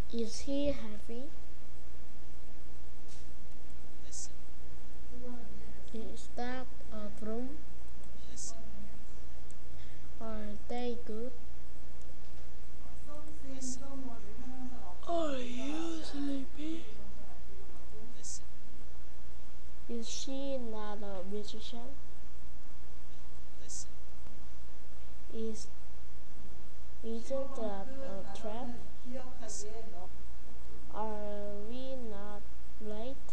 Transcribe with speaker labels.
Speaker 1: Is he happy?
Speaker 2: Listen.
Speaker 1: Is that a broom?
Speaker 2: Listen.
Speaker 1: Are they good?
Speaker 2: Listen.
Speaker 1: Are you sleepy?
Speaker 2: Listen.
Speaker 1: Is she not a musician?
Speaker 2: Listen.
Speaker 1: Is isn't that a trap?
Speaker 2: Listen.
Speaker 1: Are we not late?